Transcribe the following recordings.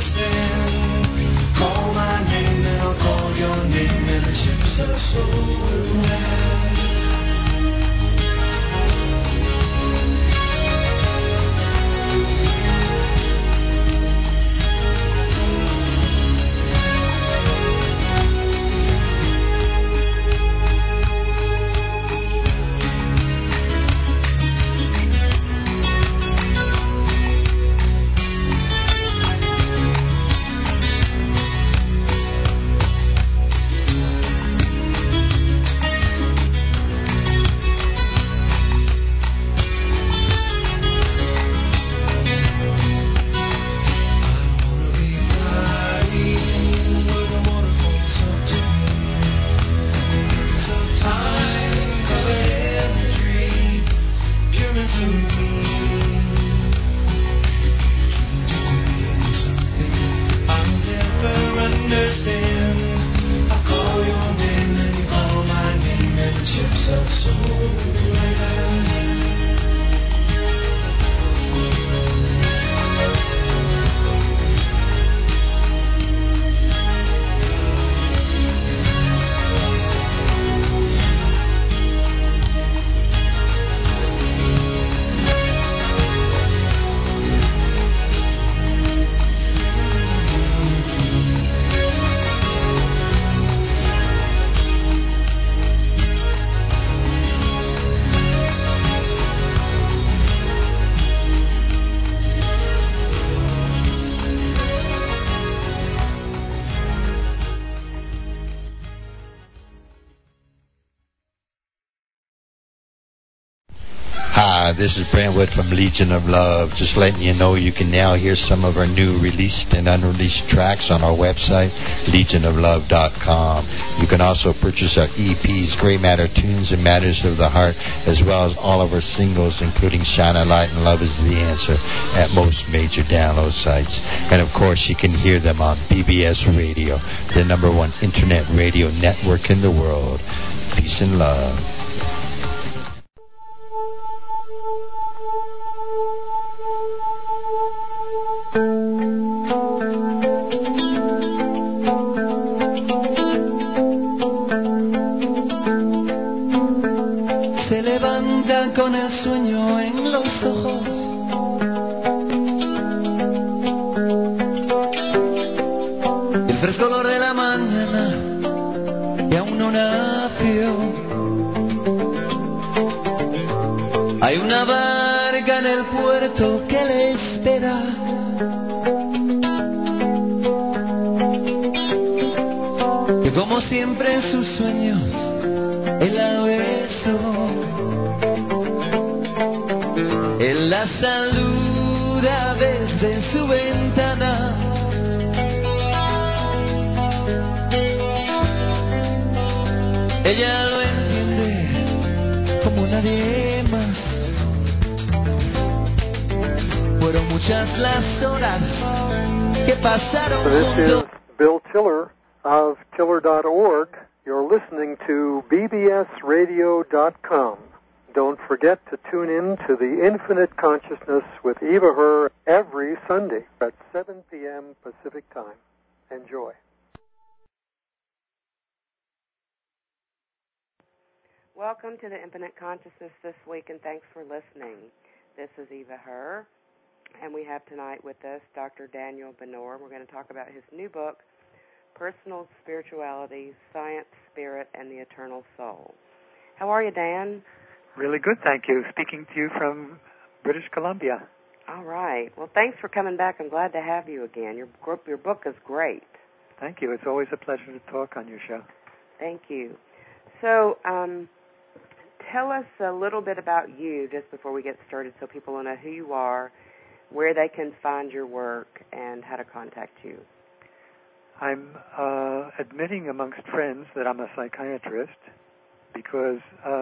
understand. Call my name and I'll call your name and the chips of soul will land. This is Brentwood from Legion of Love. Just letting you know you can now hear some of our new released and unreleased tracks on our website, legionoflove.com. You can also purchase our EPs, Gray Matter Tunes and Matters of the Heart, as well as all of our singles, including Shine a Light and Love is the Answer, at most major download sites. And, of course, you can hear them on BBS Radio, the #1 internet radio network in the world. Peace and love. Se levanta con el sueño en los ojos. El fresco olor de la mañana y aún no nació. Hay una barca en el puerto que le espera. Que como siempre sus sueños él la besó. Él la saluda desde su ventana. Ella lo entiende como nadie más. Fueron muchas las horas que pasaron juntos. This is Bill Tiller of Tiller.org. You're listening to bbsradio.com. Don't forget to tune in to the Infinite Consciousness with Eva Herr every Sunday at 7 p.m. Pacific Time. Enjoy. Welcome to the Infinite Consciousness this week, and thanks for listening. This is Eva Herr, and we have tonight with us Dr. Daniel Benor. We're going to talk about his new book, Personal Spirituality, Science, Spirit, and the Eternal Soul. How are you, Dan? Really good, thank you. Speaking to you from British Columbia. All right. Well, thanks for coming back. I'm glad to have you again. Your book is great. Thank you. It's always a pleasure to talk on your show. Thank you. So, tell us a little bit about you just before we get started so people will know who you are, where they can find your work, and how to contact you. I'm admitting amongst friends that I'm a psychiatrist because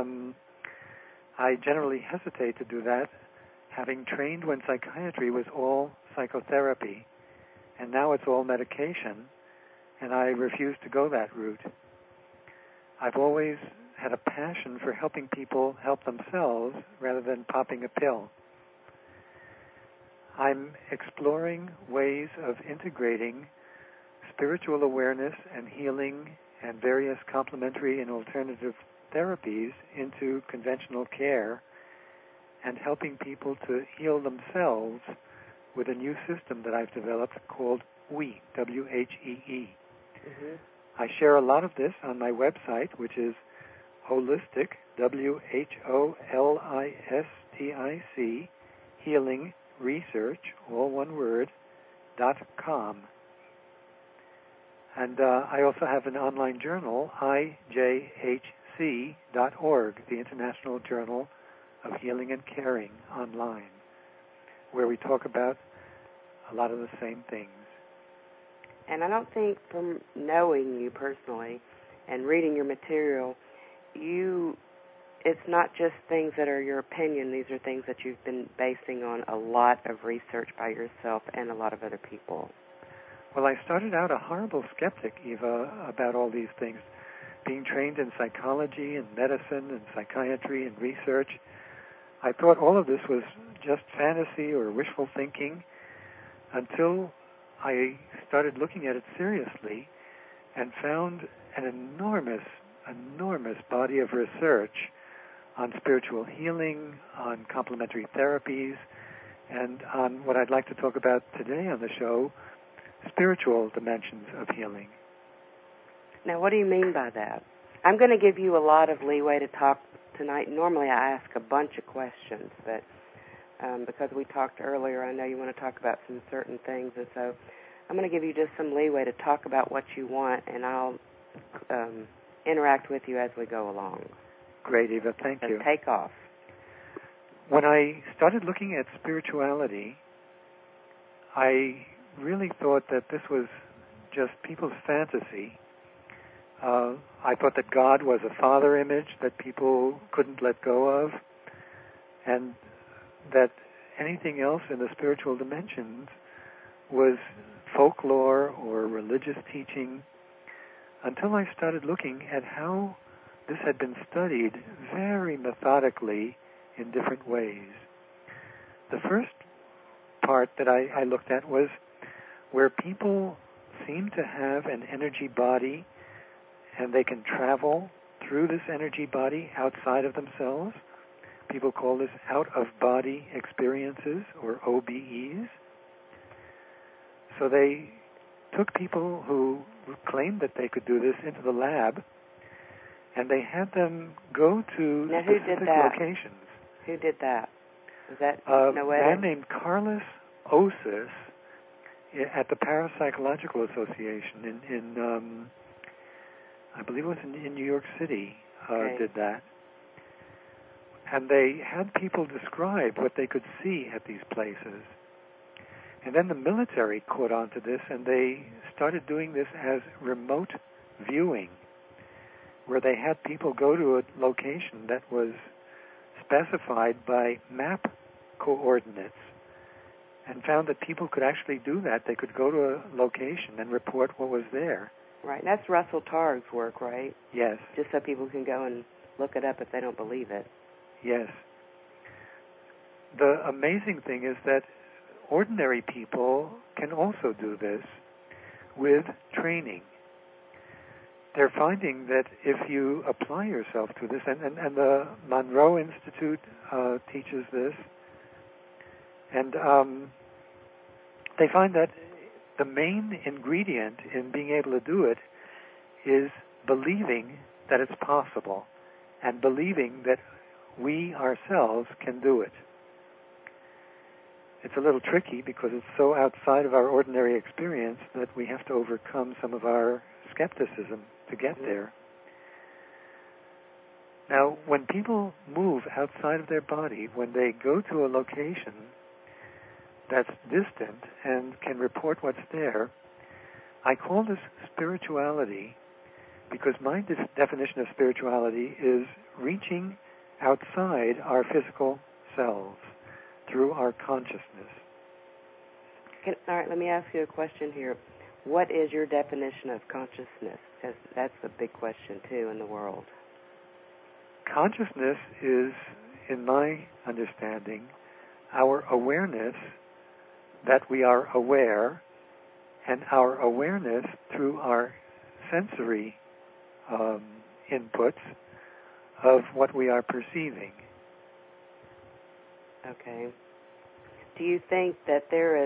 I generally hesitate to do that, having trained when psychiatry was all psychotherapy, and now it's all medication, and I refuse to go that route. I've always had a passion for helping people help themselves rather than popping a pill. I'm exploring ways of integrating spiritual awareness and healing and various complementary and alternative therapies into conventional care and helping people to heal themselves with a new system that I've developed called WHEE, W-H-E-E. Mm-hmm. I share a lot of this on my website, which is holistic, W-H-O-L-I-S-T-I-C, healing research, all one word, .com. And I also have an online journal, IJHC.org, the International Journal of Healing and Caring, online, where we talk about a lot of the same things. And I don't think, from knowing you personally and reading your material, it's not just things that are your opinion. These are things that you've been basing on a lot of research by yourself and a lot of other people. Well, I started out a horrible skeptic, Eva, about all these things. Being trained in psychology and medicine and psychiatry and research, I thought all of this was just fantasy or wishful thinking until I started looking at it seriously and found an enormous body of research on spiritual healing, on complementary therapies, and on what I'd like to talk about today on the show, spiritual dimensions of healing. Now, what do you mean by that? I'm going to give you a lot of leeway to talk tonight. Normally I ask a bunch of questions, but because we talked earlier, I know you want to talk about some certain things, and so I'm going to give you just some leeway to talk about what you want, and I'll interact with you as we go along. Great, Eva. Thank you. Take off. When I started looking at spirituality, I really thought that this was just people's fantasy. I thought that God was a father image that people couldn't let go of, and that anything else in the spiritual dimensions was folklore or religious teaching, until I started looking at how this had been studied very methodically in different ways. The first part that I looked at was where people seem to have an energy body and they can travel through this energy body outside of themselves. People call this out-of-body experiences, or OBEs. So they took people who claimed that they could do this into the lab, and they had them go to specific locations. Who did that? Was that a man named Carlos Osis at the Parapsychological Association in I believe it was in New York City, did that. And they had people describe what they could see at these places. And then the military caught on to this, and they started doing this as remote viewing, where they had people go to a location that was specified by map coordinates, and found that people could actually do that. They could go to a location and report what was there. Right. That's Russell Targ's work, right? Yes. Just so people can go and look it up if they don't believe it. Yes. The amazing thing is that ordinary people can also do this with training. They're finding that if you apply yourself to this, and the Monroe Institute teaches this, and they find that the main ingredient in being able to do it is believing that it's possible and believing that we ourselves can do it. It's a little tricky because it's so outside of our ordinary experience that we have to overcome some of our skepticism to get there. Now, when people move outside of their body, when they go to a location that's distant and can report what's there, I call this spirituality because my definition of spirituality is reaching outside our physical selves through our consciousness. All right, let me ask you a question here. What is your definition of consciousness? Because that's a big question, too, in the world. Consciousness is, in my understanding, our awareness that we are aware, and our awareness through our sensory inputs of what we are perceiving. Okay. Do you think that there is,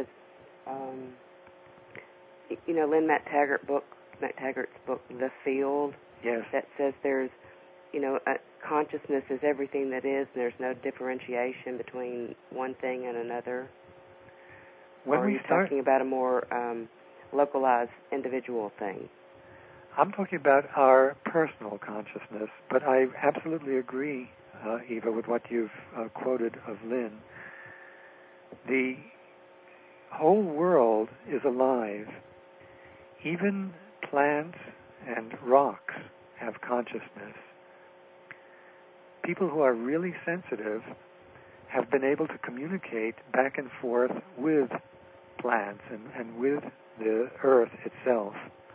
Lynn McTaggart's book, The Field, yes, that says there's, consciousness is everything that is, and there's no differentiation between one thing and another? When or are you talking about a more localized individual thing? I'm talking about our personal consciousness, but I absolutely agree, Eva, with what you've quoted of Lynn. The whole world is alive. Even plants and rocks have consciousness. People who are really sensitive have been able to communicate back and forth with plants and with the earth itself.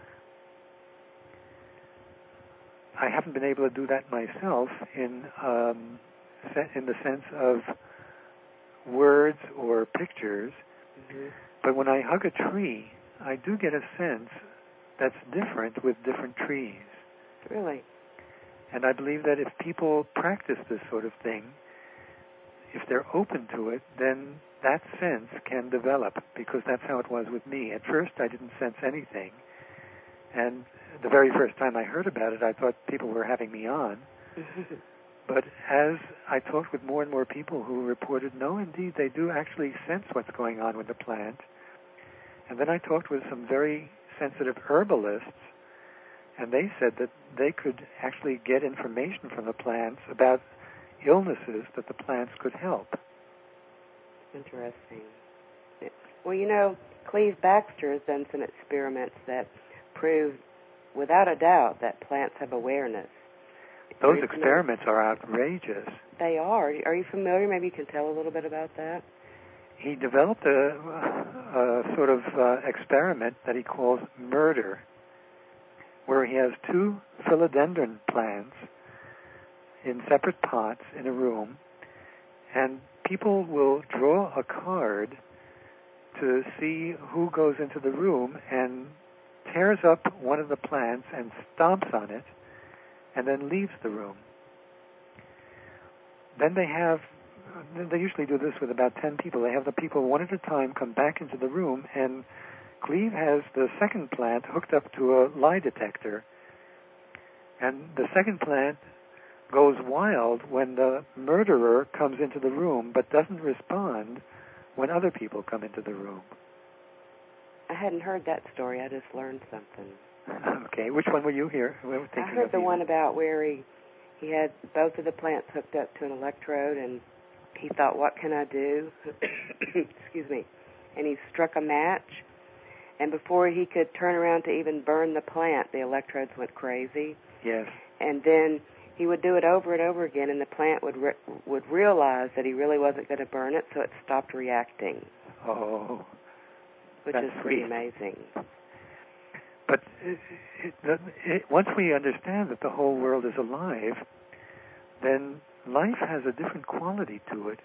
I haven't been able to do that myself in the sense of words or pictures, but when I hug a tree, I do get a sense that's different with different trees. Really? And I believe that if people practice this sort of thing, if they're open to it, then that sense can develop, because that's how it was with me. At first, I didn't sense anything, and the very first time I heard about it, I thought people were having me on. But as I talked with more and more people who reported, no, indeed, they do actually sense what's going on with the plant. And then I talked with some very sensitive herbalists, and they said that they could actually get information from the plants about illnesses that the plants could help. Interesting. Well, Cleve Baxter has done some experiments that prove without a doubt that plants have awareness. Those experiments are outrageous. They are. Are you familiar? Maybe you can tell a little bit about that. He developed a sort of experiment that he calls murder, where he has 2 philodendron plants in separate pots in a room, and people will draw a card to see who goes into the room and tears up one of the plants and stomps on it and then leaves the room. Then they usually do this with about 10 people. They have the people one at a time come back into the room, and Cleve has the second plant hooked up to a lie detector, and the second plant goes wild when the murderer comes into the room but doesn't respond when other people come into the room. I hadn't heard that story. I just learned something. Okay, which one were you here? I heard the one about where he had both of the plants hooked up to an electrode, and he thought, what can I do? Excuse me. And he struck a match, and before he could turn around to even burn the plant, the electrodes went crazy. Yes. And then he would do it over and over again, and the plant would realize that he really wasn't going to burn it, so it stopped reacting. Oh, which is pretty amazing. But once we understand that the whole world is alive, then life has a different quality to it.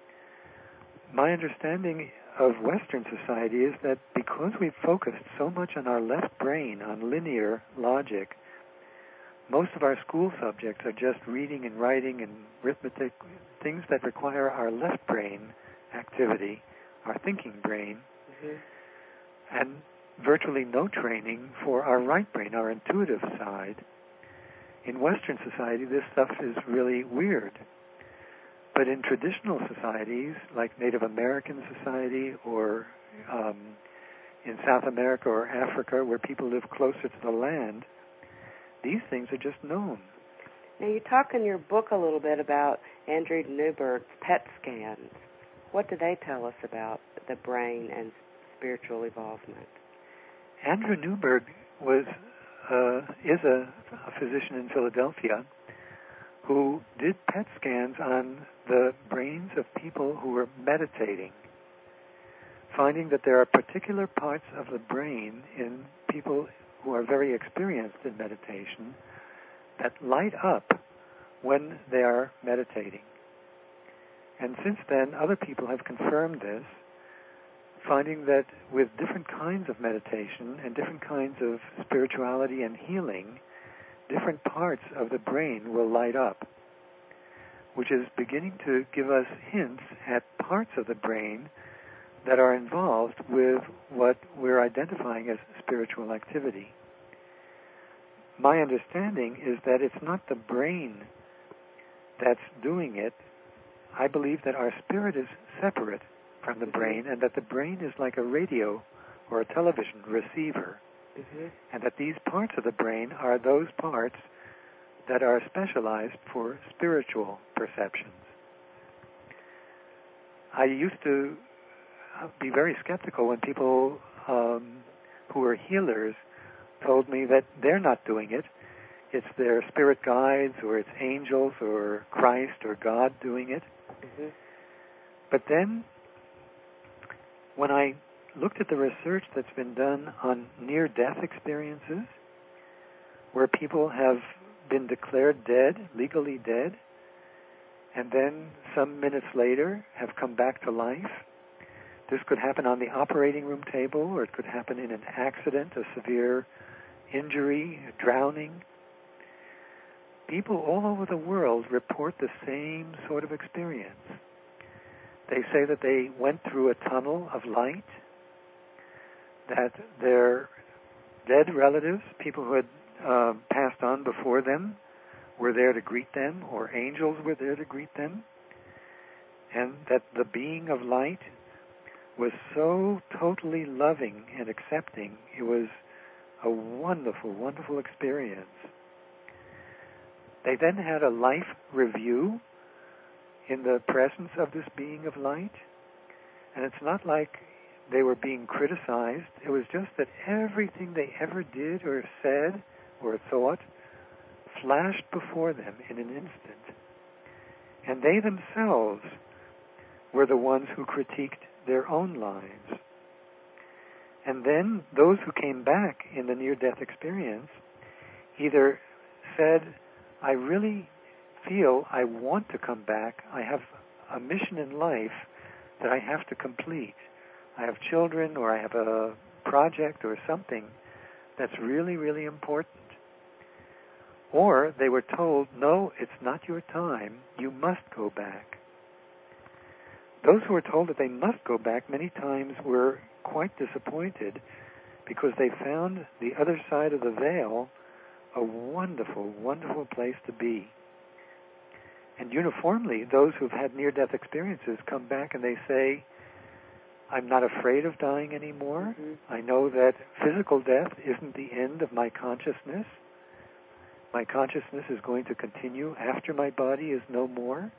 My understanding of Western society is that because we've focused so much on our left brain, on linear logic, most of our school subjects are just reading and writing and arithmetic, things that require our left brain activity, our thinking brain, and virtually no training for our right brain, our intuitive side. In Western society, this stuff is really weird. But in traditional societies, like Native American society or in South America or Africa, where people live closer to the land, these things are just known. Now, you talk in your book a little bit about Andrew Newberg's PET scans. What do they tell us about the brain and spiritual evolvement? Andrew Newberg is a physician in Philadelphia who did PET scans on the brains of people who were meditating, finding that there are particular parts of the brain in people who are very experienced in meditation that light up when they are meditating. And since then, other people have confirmed this. finding that with different kinds of meditation and different kinds of spirituality and healing, different parts of the brain will light up, which is beginning to give us hints at parts of the brain that are involved with what we're identifying as spiritual activity. My understanding is that it's not the brain that's doing it. I believe that our spirit is separate from the brain, and that the brain is like a radio or a television receiver, and that these parts of the brain are those parts that are specialized for spiritual perceptions. I used to be very skeptical when people who are healers told me that they're not doing it. It's their spirit guides, or it's angels, or Christ, or God doing it. But then, when I looked at the research that's been done on near-death experiences, where people have been declared dead, legally dead, and then some minutes later have come back to life. This could happen on the operating room table, or it could happen in an accident, a severe injury, drowning. People all over the world report the same sort of experience. They say that they went through a tunnel of light, that their dead relatives, people who had passed on before them, were there to greet them, or angels were there to greet them, and that the being of light was so totally loving and accepting. It was a wonderful, wonderful experience. They then had a life review in the presence of this being of light, and it's not like they were being criticized. It was just that everything they ever did or said or thought flashed before them in an instant. And they themselves were the ones who critiqued their own lives. And then those who came back in the near-death experience either said, I really feel I want to come back. I have a mission in life that I have to complete. I have children, or I have a project or something that's really, really important. Or they were told, no, it's not your time. You must go back. Those who were told that they must go back many times were quite disappointed, because they found the other side of the veil a wonderful, wonderful place to be. And uniformly, those who've had near-death experiences come back and they say, I'm not afraid of dying anymore. I know that physical death isn't the end of my consciousness. My consciousness is going to continue after my body is no more.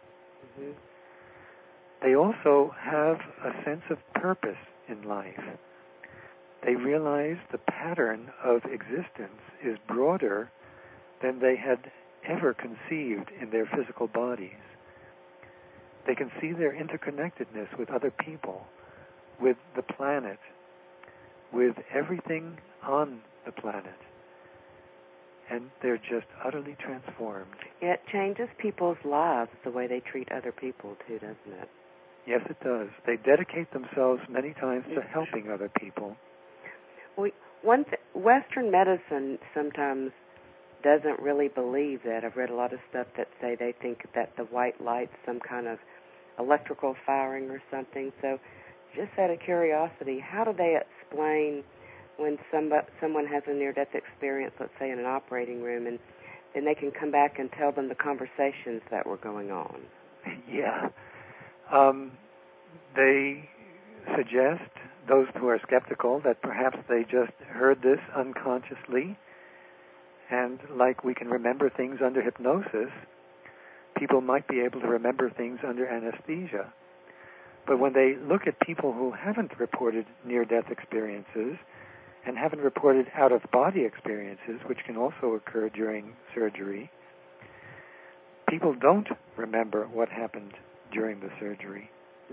They also have a sense of purpose in life. They realize the pattern of existence is broader than they had ever conceived in their physical bodies. They can see their interconnectedness with other people, with the planet, with everything on the planet. And they're just utterly transformed. It changes people's lives, the way they treat other people, too, doesn't it? Yes, it does. They dedicate themselves many times to helping other people. Western medicine sometimes doesn't really believe that. I've read a lot of stuff that say they think that the white light's some kind of electrical firing or something. So just out of curiosity, how do they explain when someone has a near-death experience, let's say in an operating room, and then they can come back and tell them the conversations that were going on? Yeah. They suggest, those who are skeptical, that perhaps they just heard this unconsciously, and like we can remember things under hypnosis, people might be able to remember things under anesthesia. But when they look at people who haven't reported near-death experiences and haven't reported out-of-body experiences, which can also occur during surgery, people don't remember what happened during the surgery.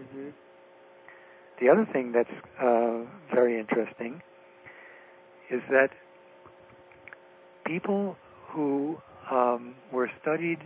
The other thing that's very interesting is that people who were studied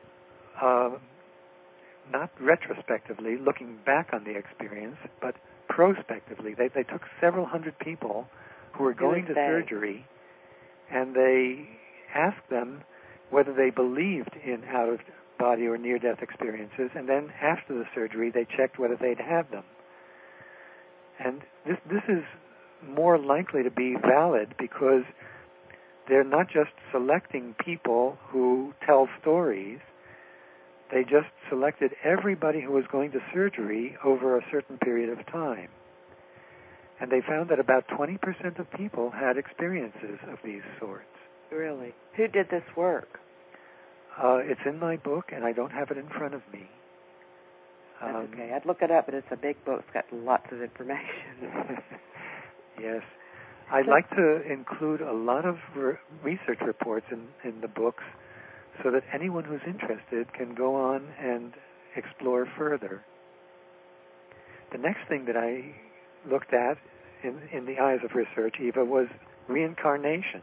not retrospectively, looking back on the experience, but prospectively. They took several hundred people who were going to surgery, and they asked them whether they believed in out-of-body or near-death experiences, and then after the surgery they checked whether they'd had them. And this is more likely to be valid because they're not just selecting people who tell stories. They just selected everybody who was going to surgery over a certain period of time. And they found that about 20% of people had experiences of these sorts. Really? Who did this work? It's in my book, and I don't have it in front of me. That's okay. I'd look it up, but it's a big book. It's got lots of information. Yes. I'd like to include a lot of research reports in the books so that anyone who's interested can go on and explore further. The next thing that I looked at in the eyes of research, Eva, was reincarnation.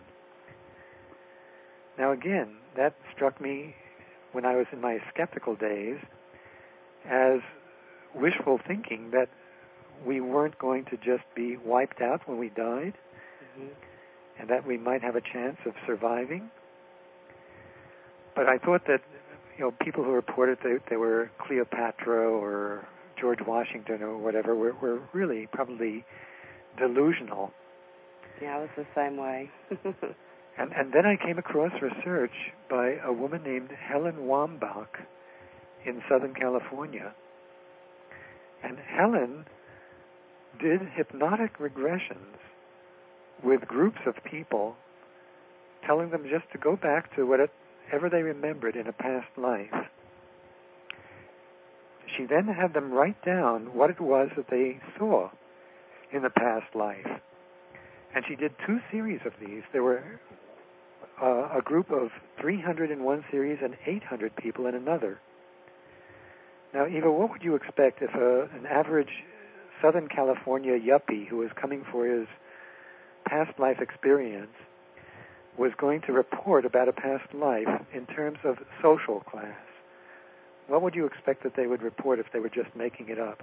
Now again, that struck me when I was in my skeptical days as wishful thinking that we weren't going to just be wiped out when we died, and that we might have a chance of surviving. But I thought that, people who reported they were Cleopatra or George Washington or whatever were really probably delusional. Yeah, I was the same way. And then I came across research by a woman named Helen Wambach in Southern California. And Helen did hypnotic regressions with groups of people, telling them just to go back to whatever they remembered in a past life. She then had them write down what it was that they saw in the past life. And she did 2 series of these. There were a group of 300 in one series and 800 people in another. Now, Eva, what would you expect if an average Southern California yuppie who was coming for his past life experience was going to report about a past life in terms of social class? What would you expect that they would report if they were just making it up?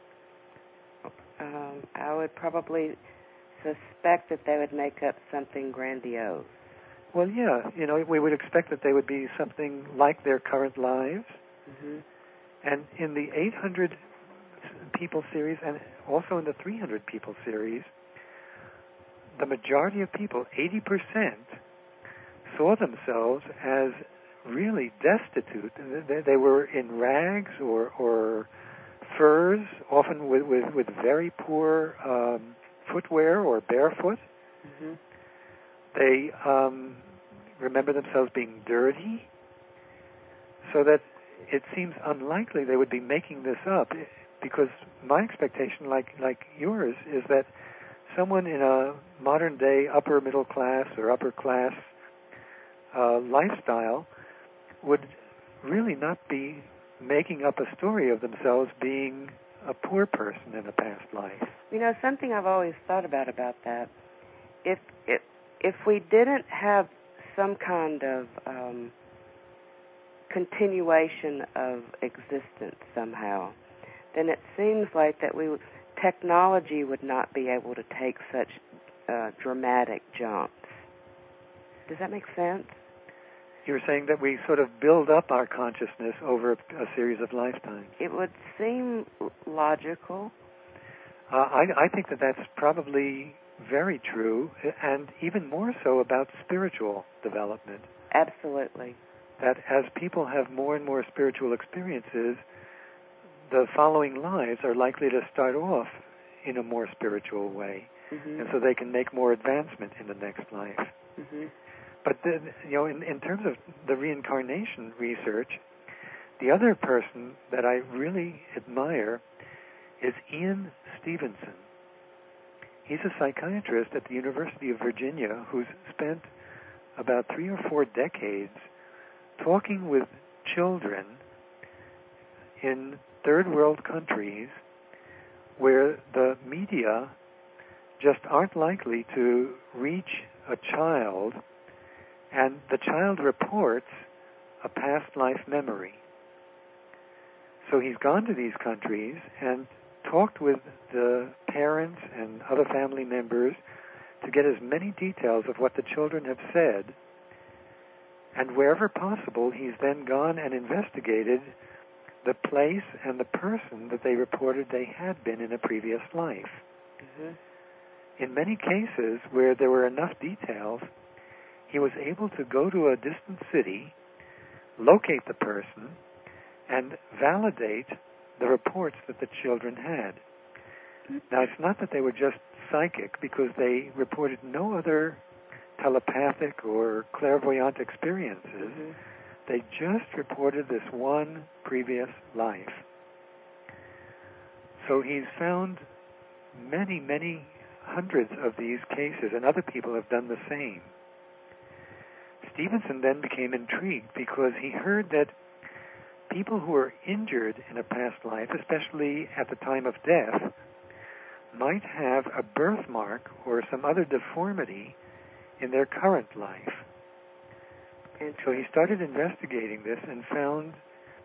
I would probably suspect that they would make up something grandiose. Well, yeah, we would expect that they would be something like their current lives. Mm-hmm. And in the 800 people series and also in the 300 people series, the majority of people, 80%, saw themselves as really destitute. They were in rags or furs, often with very poor footwear or barefoot. Mm-hmm. They remember themselves being dirty, so that it seems unlikely they would be making this up, because my expectation, like yours, is that someone in a modern-day upper middle class or upper class lifestyle would really not be making up a story of themselves being a poor person in a past life. Something I've always thought about that, if we didn't have some kind of continuation of existence somehow, then it seems like that technology would not be able to take such dramatic jumps. Does that make sense? You're saying that we sort of build up our consciousness over a series of lifetimes. It would seem logical. I think that that's probably very true, and even more so about spiritual development. Absolutely. That as people have more and more spiritual experiences, the following lives are likely to start off in a more spiritual way, mm-hmm. and so they can make more advancement in the next life. Mm-hmm. But in terms of the reincarnation research, the other person that I really admire is Ian Stevenson. He's a psychiatrist at the University of Virginia who's spent about 3 or 4 decades talking with children in third world countries where the media just aren't likely to reach a child, and the child reports a past life memory. So he's gone to these countries and talked with the parents and other family members to get as many details of what the children have said. And wherever possible, he's then gone and investigated the place and the person that they reported they had been in a previous life. Mm-hmm. In many cases where there were enough details, he was able to go to a distant city, locate the person, and validate the reports that the children had. Now, it's not that they were just psychic, because they reported no other telepathic or clairvoyant experiences. Mm-hmm. They just reported this one previous life. So he's found many, many hundreds of these cases, and other people have done the same. Stevenson then became intrigued because he heard that people who were injured in a past life, especially at the time of death, might have a birthmark or some other deformity in their current life. And so he started investigating this and found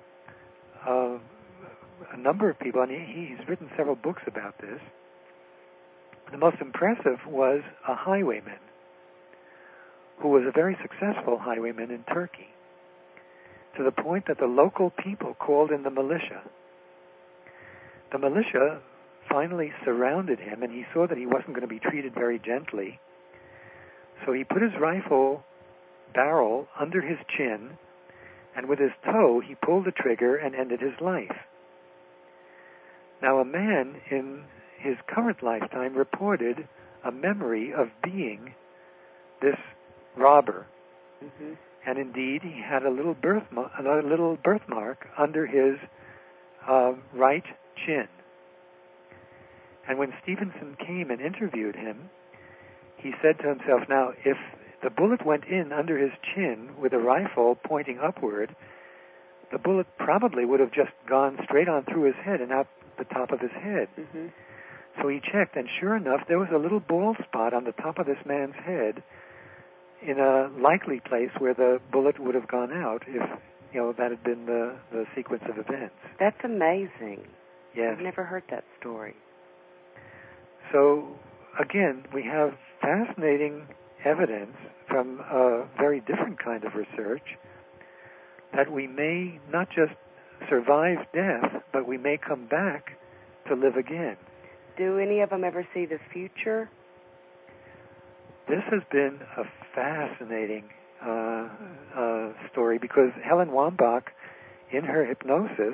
a number of people, and he's written several books about this. The most impressive was a highwayman who was a very successful highwayman in Turkey, to the point that the local people called in the militia. The militia finally surrounded him, and he saw that he wasn't going to be treated very gently. So he put his rifle barrel under his chin, and with his toe he pulled the trigger and ended his life. Now, a man in his current lifetime reported a memory of being this robber. Mm-hmm. And indeed, he had a little birthmark under his right chin. And when Stevenson came and interviewed him, he said to himself, now, if the bullet went in under his chin with a rifle pointing upward, the bullet probably would have just gone straight on through his head and out the top of his head. Mm-hmm. So he checked, and sure enough, there was a little bald spot on the top of this man's head in a likely place where the bullet would have gone out if, that had been the sequence of events. That's amazing. Yes. I've never heard that story. So, again, we have fascinating evidence from a very different kind of research that we may not just survive death, but we may come back to live again. Do any of them ever see the future? This has been a fascinating story, because Helen Wambach, in her hypnosis,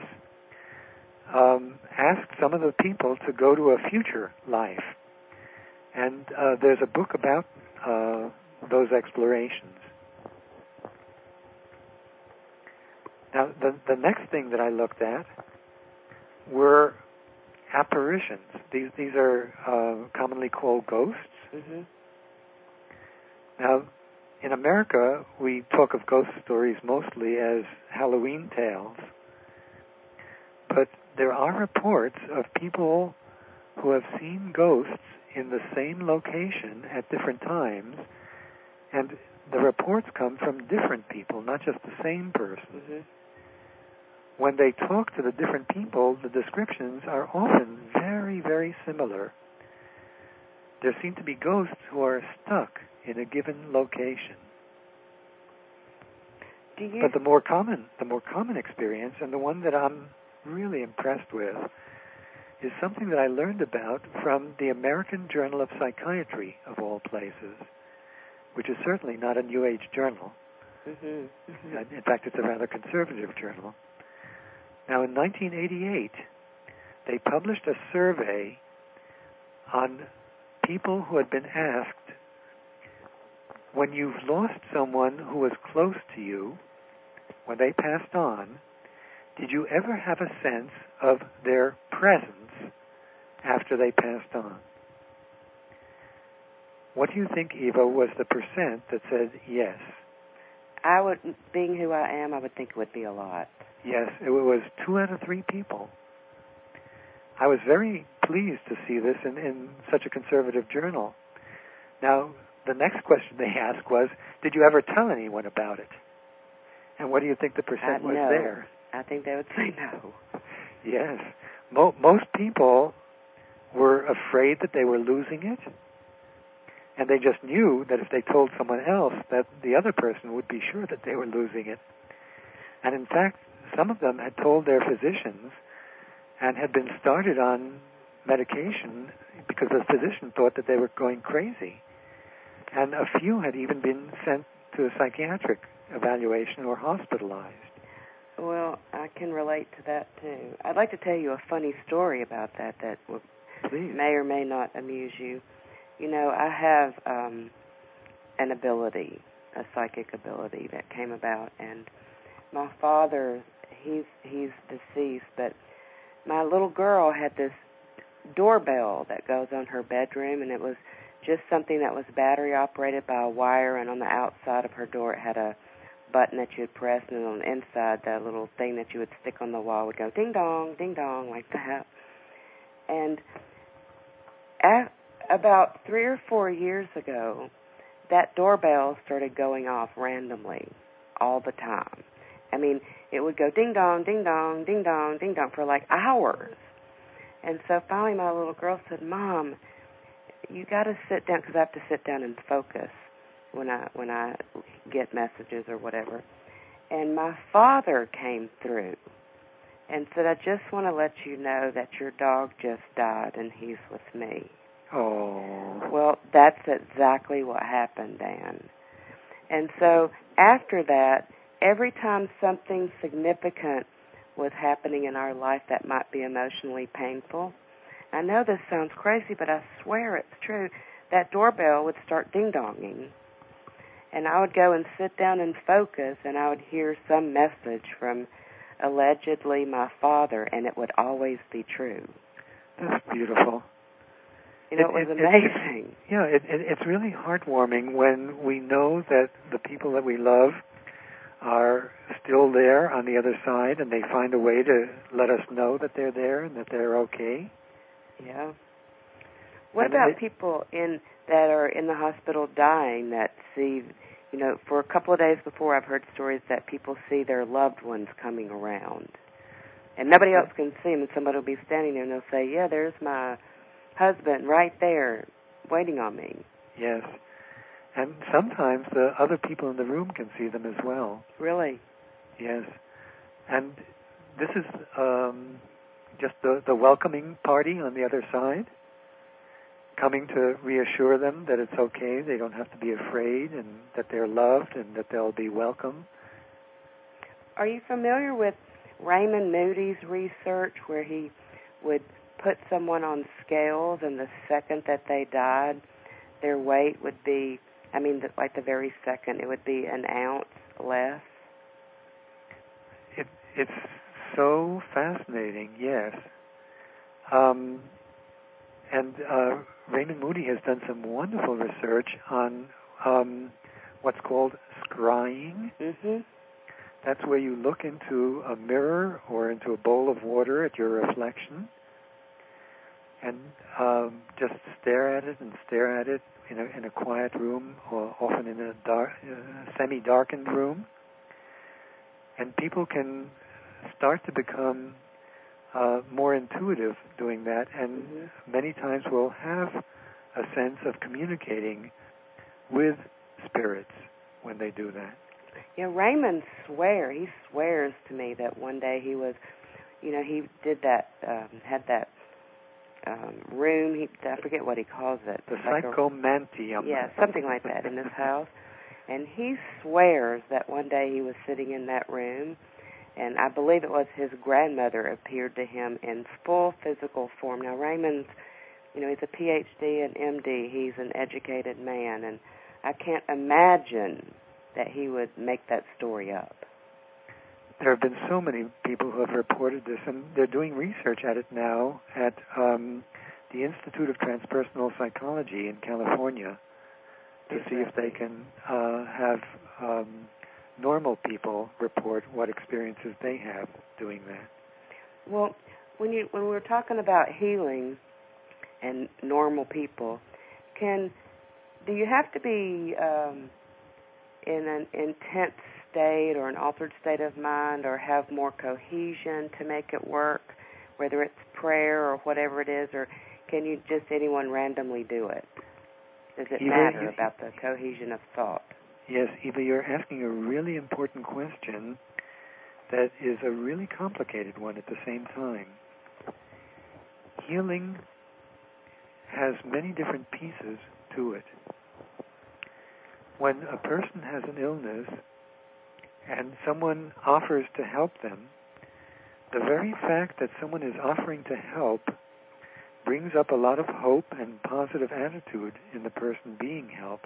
asked some of the people to go to a future life. And there's a book about those explorations. Now, the next thing that I looked at were apparitions. These are commonly called ghosts. Mm-hmm. Now, in America, we talk of ghost stories mostly as Halloween tales. But there are reports of people who have seen ghosts in the same location at different times, and the reports come from different people, not just the same person. Mm-hmm. When they talk to the different people, the descriptions are often very, very similar. There seem to be ghosts who are stuck in a given location. But the more common experience, and the one that I'm really impressed with, is something that I learned about from the American Journal of Psychiatry, of all places, which is certainly not a New Age journal. Mm-hmm. Mm-hmm. In fact, it's a rather conservative journal. Now, in 1988, they published a survey on people who had been asked, when you've lost someone who was close to you, when they passed on, did you ever have a sense of their presence after they passed on? What do you think, Eva, was the percent that said yes? I would, being who I am, I would think it would be a lot. Yes, it was 2 out of 3 people. I was very pleased to see this in such a conservative journal. Now, the next question they asked was, did you ever tell anyone about it? And what do you think the percent was there? I think they would say no. Yes. most people were afraid that they were losing it, and they just knew that if they told someone else, that the other person would be sure that they were losing it. And in fact, some of them had told their physicians and had been started on medication because the physician thought that they were going crazy. And a few had even been sent to a psychiatric evaluation or hospitalized. Well, I can relate to that, too. I'd like to tell you a funny story about that may or may not amuse you. You know, I have an ability, a psychic ability that came about, and my father, he's deceased, but my little girl had this doorbell that goes on her bedroom, and it was just something that was battery operated by a wire, and on the outside of her door it had a button that you would press, and on the inside that little thing that you would stick on the wall would go ding dong, like that. And about 3 or 4 years ago, that doorbell started going off randomly all the time. I mean, it would go ding dong, ding dong, ding dong, ding dong for like hours. And so finally my little girl said, Mom, you got to sit down, because I have to sit down and focus when I get messages or whatever. And my father came through and said, I just want to let you know that your dog just died and he's with me. Oh. Well, that's exactly what happened, Dan. And so after that, every time something significant was happening in our life that might be emotionally painful, I know this sounds crazy, but I swear it's true, that doorbell would start ding-donging. And I would go and sit down and focus, and I would hear some message from allegedly my father, and it would always be true. That's beautiful. You know, it was amazing. It's really heartwarming when we know that the people that we love are still there on the other side, and they find a way to let us know that they're there and that they're okay. Yeah. What about people that are in the hospital dying that see, you know, for a couple of days before I've heard stories that people see their loved ones coming around. And nobody else can see them, and somebody will be standing there and they'll say, yeah, there's my husband right there waiting on me. Yes. And sometimes the other people in the room can see them as well. Really? Yes. And this is just the welcoming party on the other side, coming to reassure them that it's okay, they don't have to be afraid, and that they're loved and that they'll be welcome. Are you familiar with Raymond Moody's research where he would put someone on scales, and the second that they died, their weight would be, like the very second, it would be an ounce less? It's so fascinating, yes. And Raymond Moody has done some wonderful research on what's called scrying. Mm-hmm. That's where you look into a mirror or into a bowl of water at your reflection and just stare at it in a quiet room, or often in a semi-darkened room. And people can start to become more intuitive doing that, and many times will have a sense of communicating with spirits when they do that. Yeah, Raymond swears to me that one day he was, he did that, had that room, I forget what he calls it. The psychomantium. Yeah, something like that in his house. And he swears that one day he was sitting in that room, and I believe it was his grandmother appeared to him in full physical form. Now, Raymond's, he's a PhD and MD. He's an educated man, and I can't imagine that he would make that story up. There have been so many people who have reported this, and they're doing research at it now at the Institute of Transpersonal Psychology in California to see if they can have normal people report what experiences they have doing that. Well, when we're talking about healing and normal people, do you have to be in an intense state or an altered state of mind, or have more cohesion to make it work, whether it's prayer or whatever it is, or can you just anyone randomly do it? Does it Eva, matter about the cohesion of thought? Yes, Eva, you're asking a really important question that is a really complicated one at the same time. Healing has many different pieces to it. When a person has an illness and someone offers to help them, the very fact that someone is offering to help brings up a lot of hope and positive attitude in the person being helped.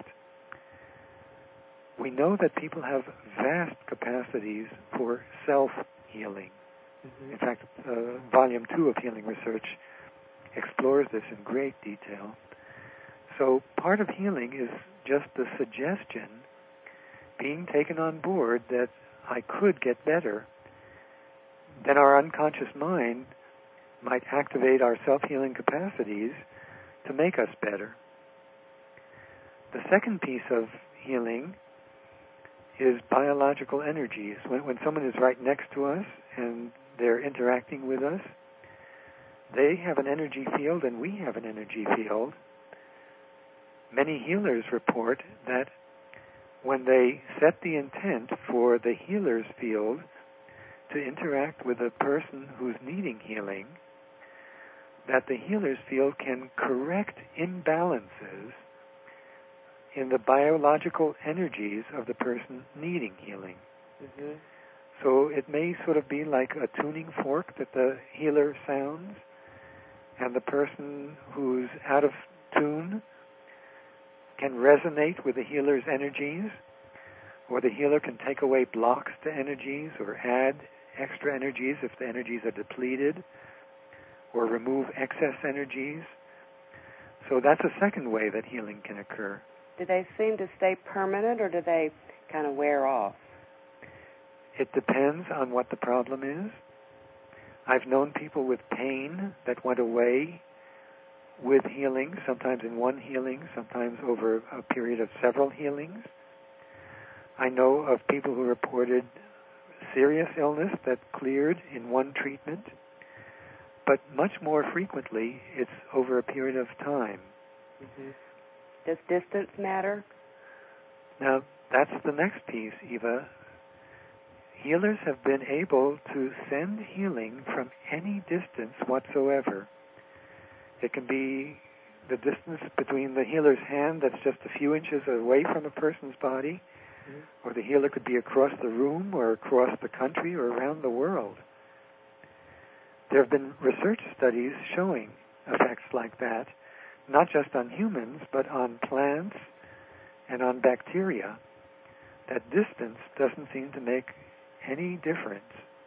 We know that people have vast capacities for self-healing. Mm-hmm. In fact, Volume 2 of Healing Research explores this in great detail. So part of healing is just the suggestion being taken on board that I could get better. Then our unconscious mind might activate our self-healing capacities to make us better. The second piece of healing is biological energies. When someone is right next to us and they're interacting with us, they have an energy field and we have an energy field. Many healers report that when they set the intent for the healer's field to interact with a person who's needing healing, that the healer's field can correct imbalances in the biological energies of the person needing healing. Mm-hmm. So it may sort of be like a tuning fork that the healer sounds, and the person who's out of tune can resonate with the healer's energies, or the healer can take away blocks to energies or add extra energies if the energies are depleted, or remove excess energies. So that's a second way that healing can occur. Do they seem to stay permanent, or do they kind of wear off? It depends on what the problem is. I've known people with pain that went away with healing, sometimes in one healing, sometimes over a period of several healings. I know of people who reported serious illness that cleared in one treatment, but much more frequently it's over a period of time. Mm-hmm. Does distance matter? Now, that's the next piece, Eva. Healers have been able to send healing from any distance whatsoever. It can be the distance between the healer's hand that's just a few inches away from a person's body, or the healer could be across the room or across the country or around the world. There have been research studies showing effects like that, not just on humans, but on plants and on bacteria. That distance doesn't seem to make any difference.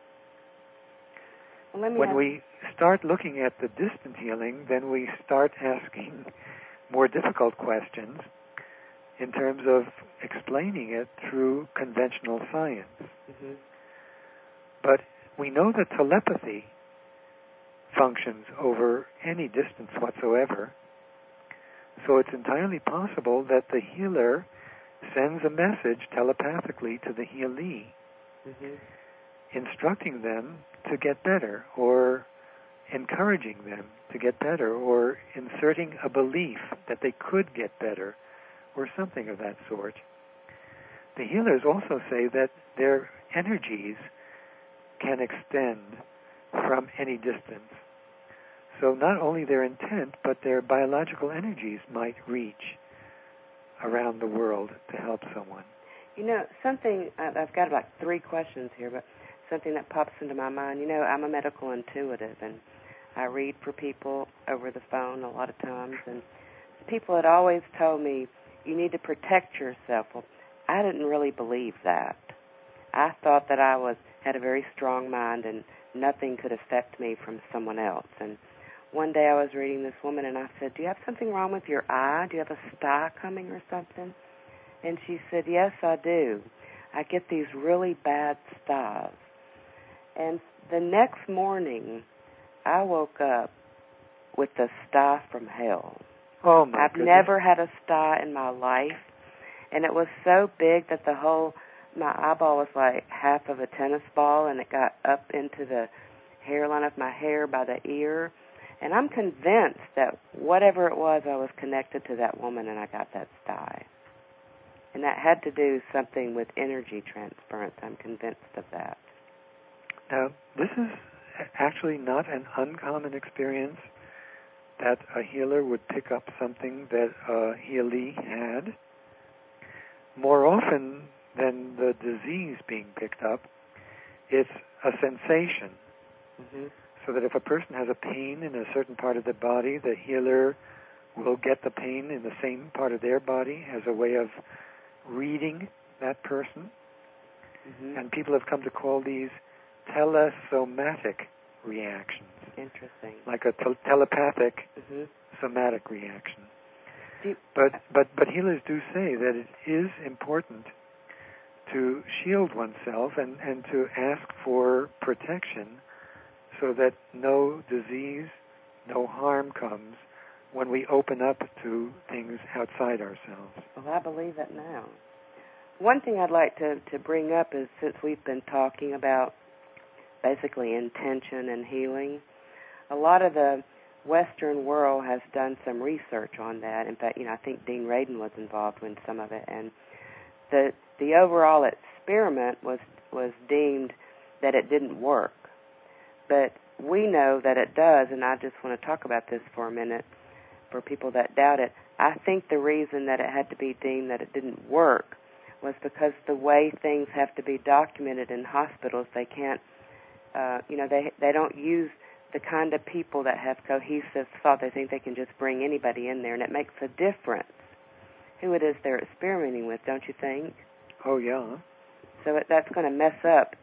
Well, when we start looking at the distant healing, then we start asking more difficult questions in terms of explaining it through conventional science. Mm-hmm. But we know that telepathy functions over any distance whatsoever. So it's entirely possible that the healer sends a message telepathically to the healee, mm-hmm. instructing them to get better, or encouraging them to get better, or inserting a belief that they could get better, or something of that sort. The healers also say that their energies can extend from any distance. So not only their intent, but their biological energies might reach around the world to help someone. You know, something, I've got like 3 questions here, but something that pops into my mind. You know, I'm a medical intuitive, and I read for people over the phone a lot of times, and people had always told me, you need to protect yourself. Well, I didn't really believe that. I thought that I had a very strong mind and nothing could affect me from someone else. And one day I was reading this woman, and I said, do you have something wrong with your eye? Do you have a sty coming or something? And she said, yes, I do. I get these really bad styes. And the next morning, I woke up with a sty from hell. Oh, my I've goodness. never had a sty in my life, and it was so big that my eyeball was like half of a tennis ball, and it got up into the hairline of my hair by the ear. And I'm convinced that whatever it was, I was connected to that woman and I got that sty. And that had to do something with energy transference. I'm convinced of that. Now, this is actually not an uncommon experience that a healer would pick up something that a healee had. More often than the disease being picked up, it's a sensation. Mm-hmm. So that if a person has a pain in a certain part of the body, the healer will get the pain in the same part of their body as a way of reading that person. Mm-hmm. And people have come to call these telesomatic reactions. Interesting. Like a telepathic mm-hmm. somatic reaction. But healers do say that it is important to shield oneself and to ask for protection so that no disease, no harm comes when we open up to things outside ourselves. Well, I believe it now. One thing I'd like to bring up is, since we've been talking about basically intention and healing, a lot of the Western world has done some research on that. In fact, I think Dean Radin was involved in some of it, and the overall experiment was deemed that it didn't work. But we know that it does, and I just want to talk about this for a minute for people that doubt it. I think the reason that it had to be deemed that it didn't work was because the way things have to be documented in hospitals, they can't, they don't use the kind of people that have cohesive thought. They think they can just bring anybody in there, and it makes a difference who it is they're experimenting with, don't you think? Oh, yeah. So that's going to mess up,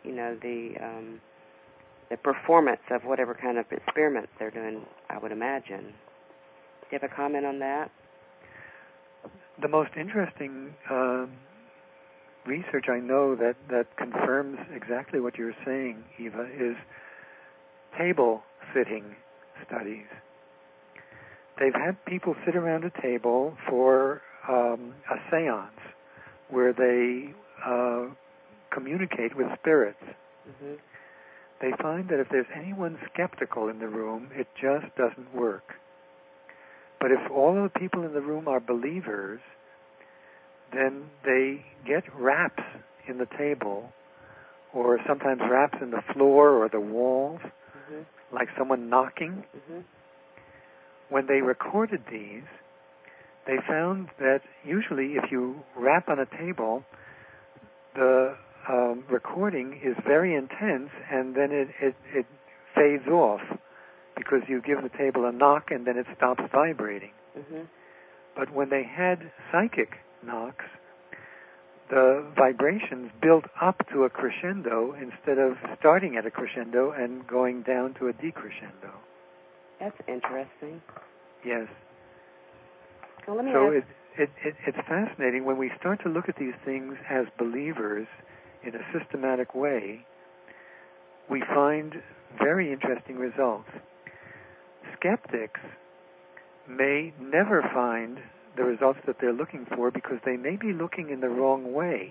the performance of whatever kind of experiments they're doing, I would imagine. Do you have a comment on that? The most interesting research I know that confirms exactly what you're saying, Eva, is table-sitting studies. They've had people sit around a table for a seance where they communicate with spirits. Mm-hmm. They find that if there's anyone skeptical in the room, it just doesn't work. But if all of the people in the room are believers, then they get raps in the table, or sometimes raps in the floor or the walls, mm-hmm. like someone knocking. Mm-hmm. When they recorded these, they found that usually if you rap on a table, the recording is very intense, and then it fades off because you give the table a knock and then it stops vibrating. Mm-hmm. But when they had psychic knocks, the vibrations built up to a crescendo instead of starting at a crescendo and going down to a decrescendo. That's interesting. Yes. Well, let me so ask. It's fascinating when we start to look at these things as believers in a systematic way. We find very interesting results. Skeptics may never find the results that they're looking for because they may be looking in the wrong way.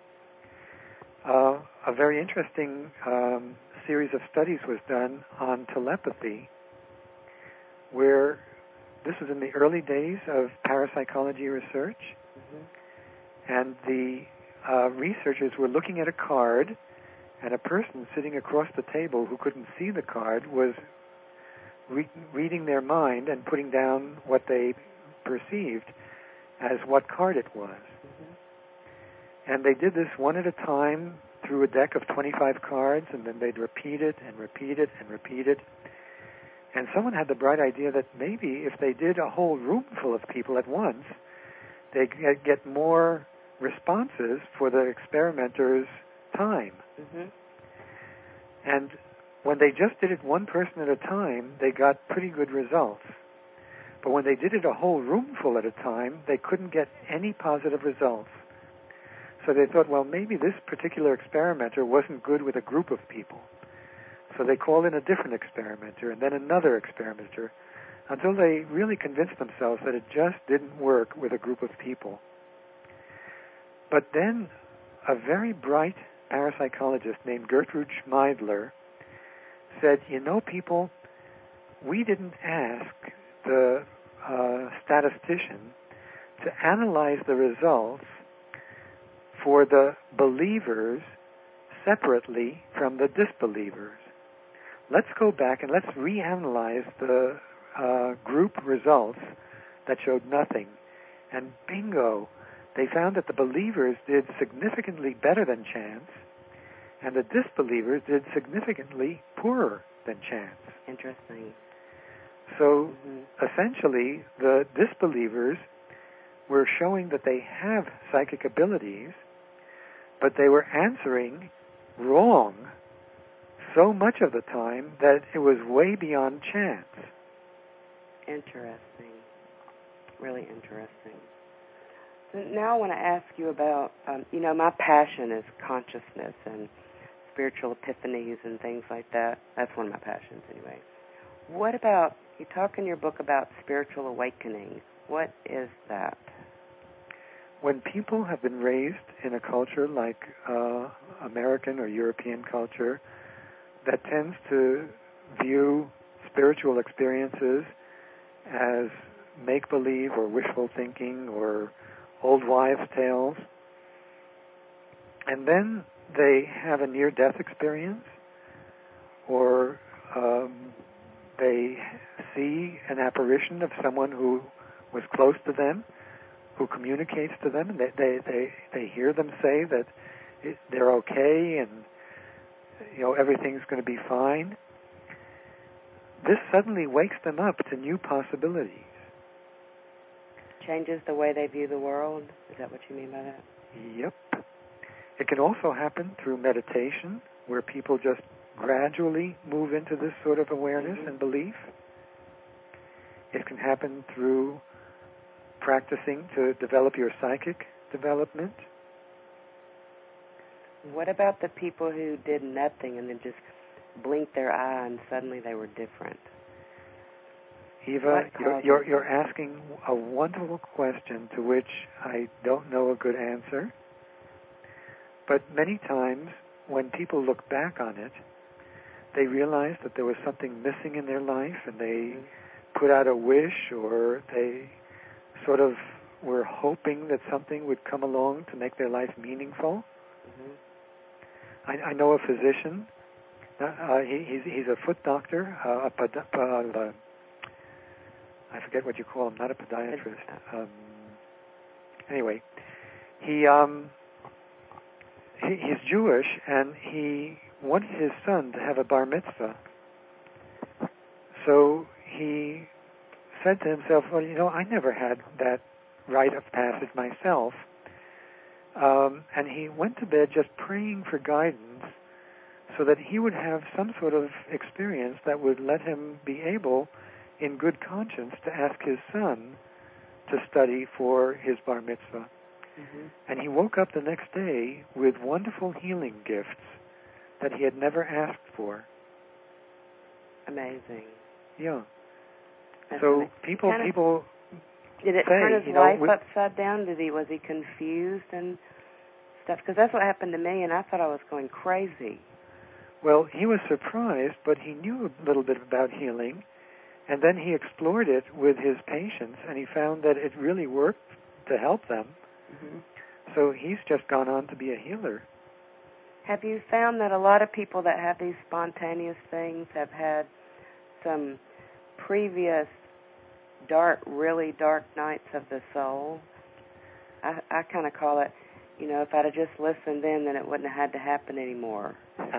A very interesting series of studies was done on telepathy, where this was in the early days of parapsychology research, Mm-hmm. and the researchers were looking at a card, and a person sitting across the table who couldn't see the card was reading their mind and putting down what they perceived as what card it was. Mm-hmm. And they did this one at a time through a deck of 25 cards, and then they'd repeat it and repeat it and repeat it. And someone had the bright idea that maybe if they did a whole room full of people at once, they'd get more responses for the experimenter's time. Mm-hmm. And when they just did it one person at a time, they got pretty good results. But when they did it a whole room full at a time, they couldn't get any positive results. So they thought, well, maybe this particular experimenter wasn't good with a group of people. So they called in a different experimenter and then another experimenter until they really convinced themselves that it just didn't work with a group of people. But then a very bright parapsychologist named Gertrude Schmeidler said, people, we didn't ask the statistician to analyze the results for the believers separately from the disbelievers. Let's go back and let's reanalyze the group results that showed nothing. And bingo, they found that the believers did significantly better than chance, and the disbelievers did significantly poorer than chance. Interesting. So essentially, the disbelievers were showing that they have psychic abilities, but they were answering wrong so much of the time that it was way beyond chance. Interesting. Really interesting. So now I want to ask you about, my passion is consciousness and spiritual epiphanies and things like that. That's one of my passions anyway. What about, you talk in your book about spiritual awakening. What is that? When people have been raised in a culture like American or European culture that tends to view spiritual experiences as make-believe or wishful thinking or old wives' tales, and then they have a near-death experience, or they see an apparition of someone who was close to them, who communicates to them, and they hear them say that they're okay and everything's going to be fine. This suddenly wakes them up to new possibilities. Changes the way they view the world? Is that what you mean by that? Yep. It can also happen through meditation, where people just gradually move into this sort of awareness and belief. It can happen through practicing to develop your psychic development. What about the people who did nothing and then just blinked their eye and suddenly they were different? Eva, you're asking a wonderful question to which I don't know a good answer. But many times when people look back on it, they realize that there was something missing in their life, and they put out a wish, or they sort of were hoping that something would come along to make their life meaningful. I know a physician. He's a foot doctor, I forget what you call him, not a podiatrist. Anyway, he's Jewish, and he wanted his son to have a bar mitzvah. So he said to himself, well, I never had that rite of passage myself. And he went to bed just praying for guidance so that he would have some sort of experience that would let him be able, in good conscience, to ask his son to study for his bar mitzvah. And he woke up the next day with wonderful healing gifts that he had never asked for. Amazing. Yeah. That's so amazing. people did it turn his life upside down? Was he confused and stuff? Because that's what happened to me, and I thought I was going crazy. Well, he was surprised, but he knew a little bit about healing, and then he explored it with his patients, and he found that it really worked to help them. So he's just gone on to be a healer. Have you found that a lot of people that have these spontaneous things have had some previous really dark nights of the soul? I kind of call it, if I'd have just listened then it wouldn't have had to happen anymore.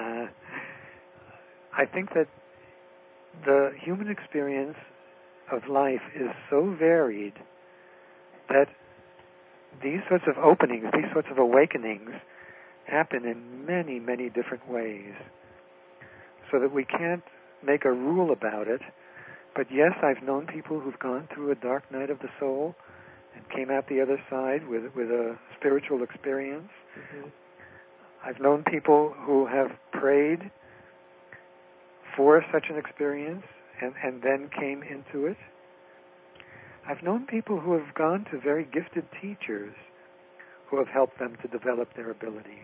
I think that the human experience of life is so varied that these sorts of openings, these sorts of awakenings happen in many, many different ways, so that we can't make a rule about it. But yes, I've known people who've gone through a dark night of the soul and came out the other side with a spiritual experience. I've known people who have prayed for such an experience and then came into it. I've known people who have gone to very gifted teachers who have helped them to develop their abilities.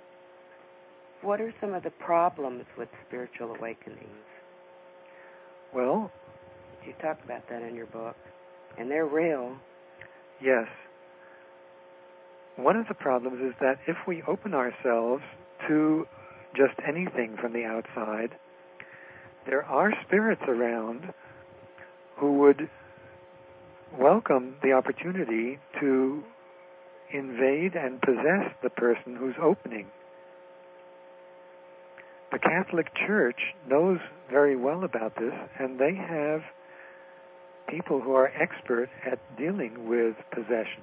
What are some of the problems with spiritual awakenings? Well, you talk about that in your book, and they're real. Yes. One of the problems is that if we open ourselves to just anything from the outside, there are spirits around who would welcome the opportunity to invade and possess the person who's opening. The Catholic Church knows very well about this, and they have people who are expert at dealing with possession.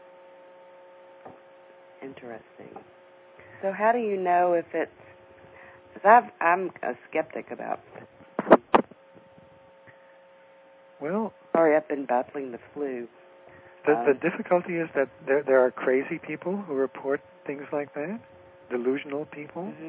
Interesting. So how do you know if it's... Because I'm a skeptic about it. Well... Sorry, I've been battling the flu. The difficulty is that there are crazy people who report things like that, delusional people. Mm-hmm.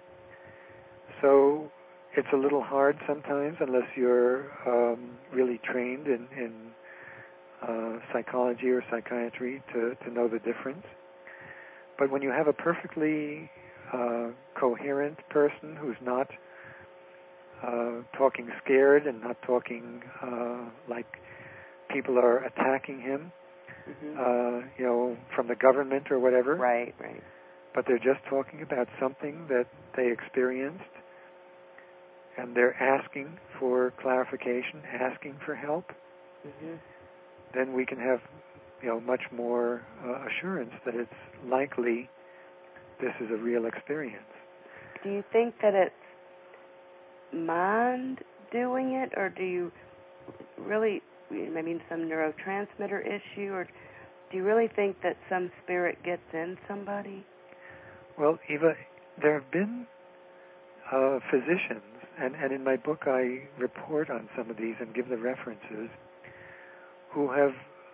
So it's a little hard sometimes unless you're really trained in psychology or psychiatry to know the difference. But when you have a perfectly coherent person who's not talking scared and not talking like people are attacking him, from the government or whatever. Right. But they're just talking about something that they experienced, and they're asking for clarification, asking for help. Mm-hmm. Then we can have, much more assurance that it's likely this is a real experience. Do you think that it's mind doing it, or do you really, maybe some neurotransmitter issue, or do you really think that some spirit gets in somebody? Well, Eva, there have been physicians, and in my book I report on some of these and give the references, who have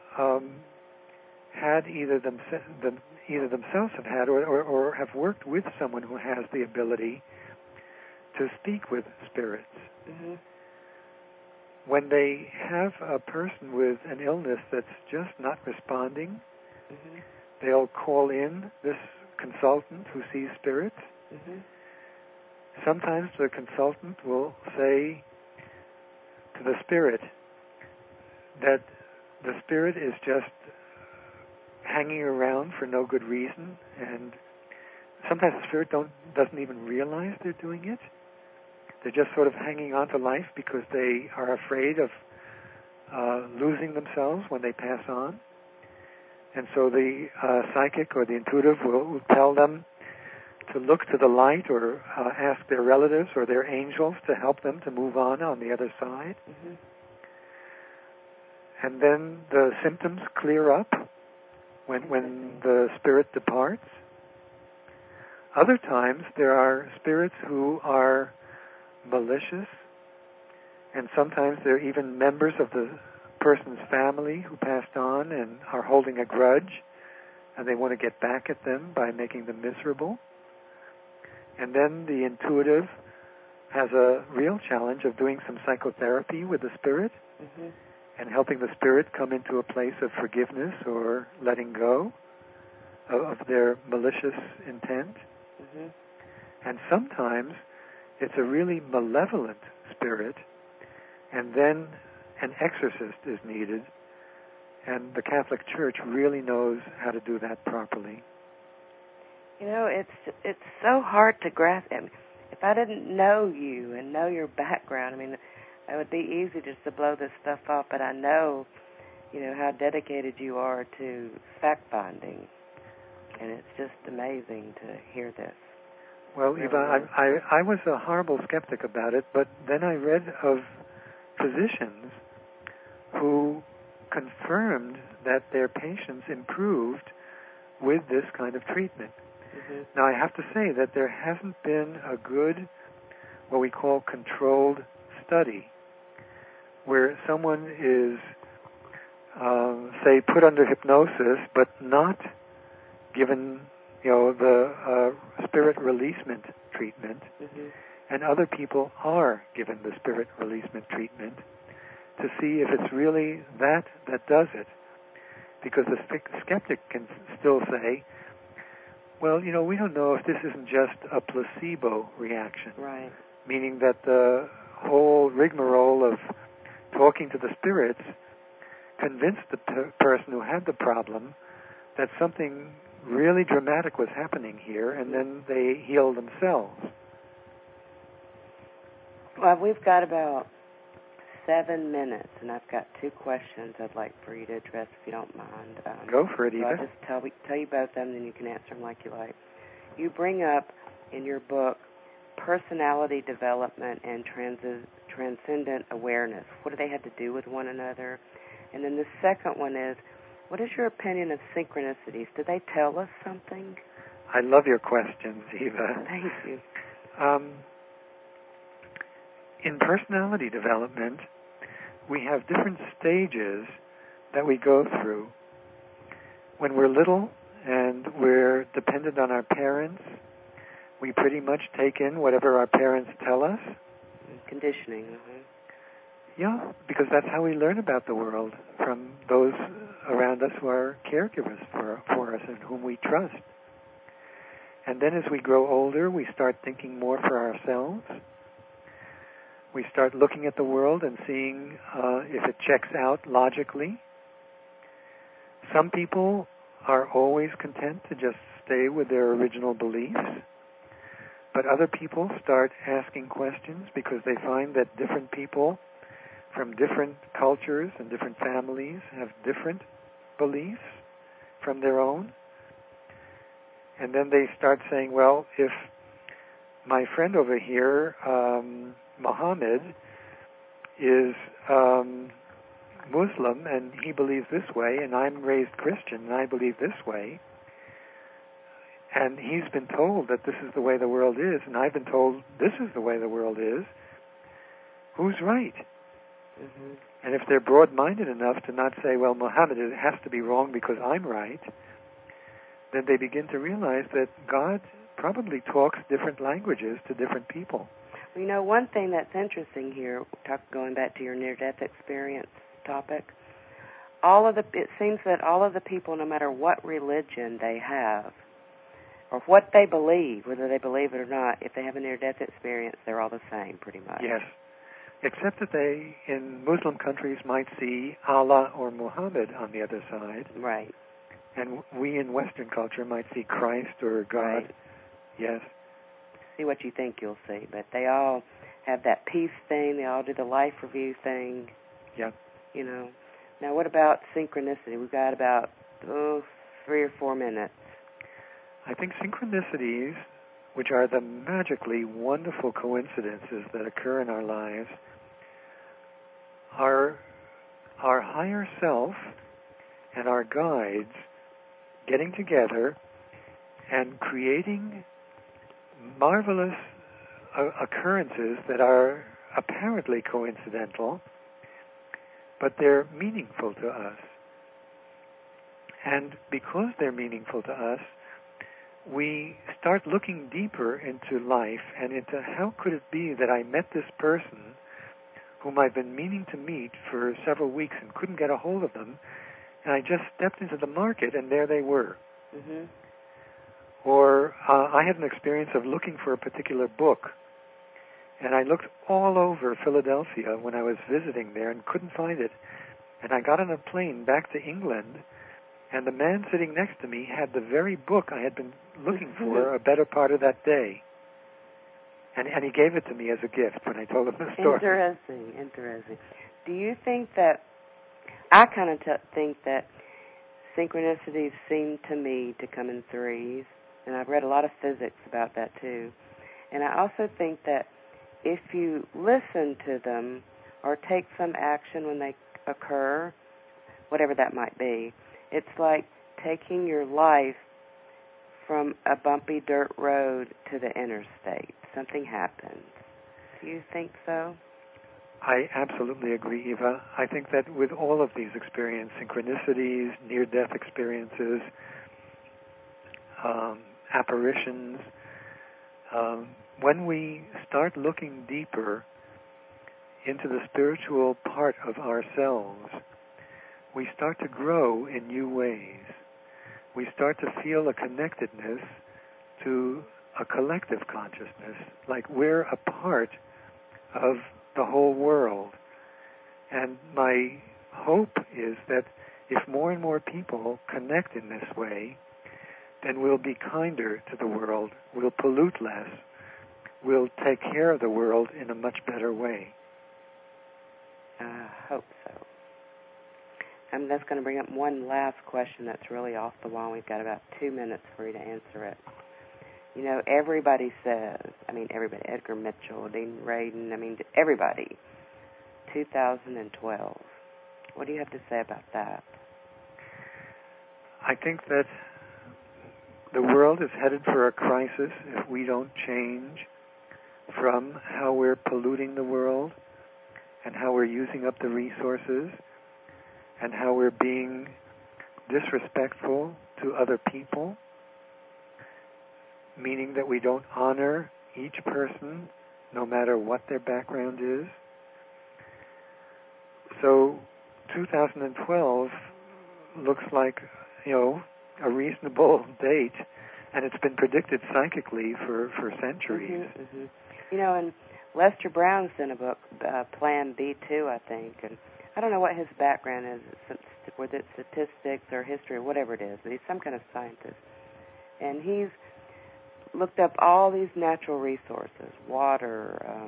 had either themselves have had or have worked with someone who has the ability to speak with spirits. Mm-hmm. When they have a person with an illness that's just not responding, mm-hmm. they'll call in this consultant who sees spirits. Mm-hmm. Sometimes the consultant will say to the spirit that the spirit is just hanging around for no good reason, and sometimes the spirit doesn't even realize they're doing it. They're just sort of hanging on to life because they are afraid of losing themselves when they pass on. And so the psychic or the intuitive will tell them to look to the light or ask their relatives or their angels to help them to move on the other side. Mm-hmm. And then the symptoms clear up when the spirit departs. Other times there are spirits who are malicious, and sometimes they're even members of the person's family who passed on and are holding a grudge, and they want to get back at them by making them miserable. And then the intuitive has a real challenge of doing some psychotherapy with the spirit, mm-hmm. and helping the spirit come into a place of forgiveness or letting go of their malicious intent. Mm-hmm. And sometimes it's a really malevolent spirit, and then an exorcist is needed, and the Catholic Church really knows how to do that properly. It's so hard to grasp. If I didn't know you and know your background, it would be easy just to blow this stuff off, but I know, how dedicated you are to fact-finding, and it's just amazing to hear this. Well, Really Eva, I was a horrible skeptic about it, but then I read of physicians who confirmed that their patients improved with this kind of treatment. Mm-hmm. Now, I have to say that there hasn't been a good, what we call controlled study, where someone is, say, put under hypnosis, but not given, the spirit releasement treatment, mm-hmm. and other people are given the spirit releasement treatment to see if it's really that does it. Because the skeptic can still say, well, we don't know if this isn't just a placebo reaction. Right. Meaning that the whole rigmarole of talking to the spirits convinced the person who had the problem that something really dramatic was happening here, and then they healed themselves. Well, we've got about 7 minutes, and I've got 2 questions I'd like for you to address, if you don't mind. Go for it, so Eva. I'll just tell you both of them, and you can answer them like you like. You bring up in your book personality development and transcendent awareness. What do they have to do with one another? And then the second one is, what is your opinion of synchronicities? Do they tell us something? I love your questions, Eva. Thank you. In personality development, we have different stages that we go through. When we're little and we're dependent on our parents, we pretty much take in whatever our parents tell us. Conditioning. Yeah, because that's how we learn about the world, from those around us who are caregivers for us and whom we trust. And then as we grow older, we start thinking more for ourselves. We start looking at the world and seeing if it checks out logically. Some people are always content to just stay with their original beliefs, but other people start asking questions because they find that different people from different cultures and different families have different beliefs from their own. And then they start saying, well, if my friend over here, Muhammad, is Muslim and he believes this way, and I'm raised Christian and I believe this way, and he's been told that this is the way the world is, and I've been told this is the way the world is, who's right? Mm-hmm. And if they're broad-minded enough to not say, well, Muhammad has to be wrong because I'm right, then they begin to realize that God probably talks different languages to different people. You know, one thing that's interesting here, going back to your near-death experience topic, it seems that all of the people, no matter what religion they have, or what they believe, whether they believe it or not, if they have a near-death experience, they're all the same, pretty much. Yes, except that they, in Muslim countries, might see Allah or Muhammad on the other side. Right. And we in Western culture might see Christ or God. Right. Yes. See what you think you'll see, but they all have that peace thing. They all do the life review thing. Yeah. You know. Now, what about synchronicity? We've got about 3 or 4 minutes. I think synchronicities, which are the magically wonderful coincidences that occur in our lives, are our higher self and our guides getting together and creating marvelous occurrences that are apparently coincidental, but they're meaningful to us. And because they're meaningful to us, we start looking deeper into life and into how could it be that I met this person whom I've been meaning to meet for several weeks and couldn't get a hold of them, and I just stepped into the market and there they were. Mm-hmm. Or I had an experience of looking for a particular book, and I looked all over Philadelphia when I was visiting there and couldn't find it. And I got on a plane back to England, and the man sitting next to me had the very book I had been looking for a better part of that day. And he gave it to me as a gift when I told him the story. Interesting. Do you think that, I kind of think that synchronicities seem to me to come in threes, and I've read a lot of physics about that too. And I also think that if you listen to them or take some action when they occur, whatever that might be, it's like taking your life from a bumpy dirt road to the interstate. Something happens. Do you think so? I absolutely agree, Eva. I think that with all of these experiences, synchronicities, near-death experiences, apparitions, when we start looking deeper into the spiritual part of ourselves, we start to grow in new ways. We start to feel a connectedness to a collective consciousness, like we're a part of the whole world. And my hope is that if more and more people connect in this way, then we'll be kinder to the world, we'll pollute less, we'll take care of the world in a much better way. I hope so. And that's going to bring up one last question that's really off the wall. We've got about 2 minutes for you to answer it. You know, everybody says, everybody, Edgar Mitchell, Dean Radin, everybody, 2012. What do you have to say about that? I think that the world is headed for a crisis if we don't change from how we're polluting the world and how we're using up the resources and how we're being disrespectful to other people, meaning that we don't honor each person no matter what their background is. So 2012 looks like, a reasonable date, and it's been predicted psychically for centuries. Mm-hmm. And Lester Brown's in a book, Plan B2, I think, and I don't know what his background is, whether it's statistics or history or whatever it is, but he's some kind of scientist. And he's looked up all these natural resources, water,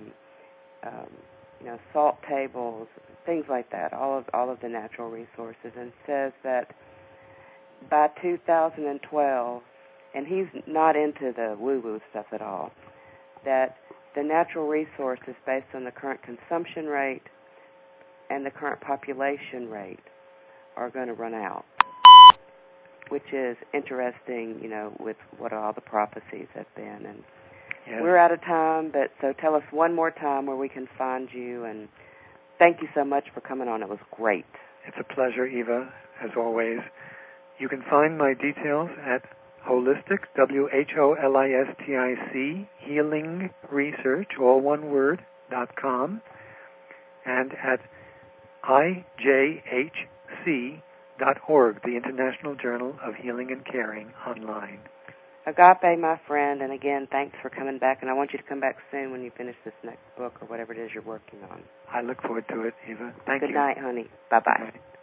salt tables, things like that, all of the natural resources, and says that by 2012, and he's not into the woo-woo stuff at all, that the natural resources based on the current consumption rate and the current population rate are going to run out, which is interesting, with what all the prophecies have been. And we're out of time, but so tell us one more time where we can find you, and thank you so much for coming on. It was great. It's a pleasure, Eva, as always. You can find my details at Holistic, WHOLISTIC, Healing Research, all one word, .com, and at IJHC.org, the International Journal of Healing and Caring, online. Agape, my friend, and again, thanks for coming back, and I want you to come back soon when you finish this next book or whatever it is you're working on. I look forward to it, Eva. Thank you. Good night, honey. Bye-bye. Bye.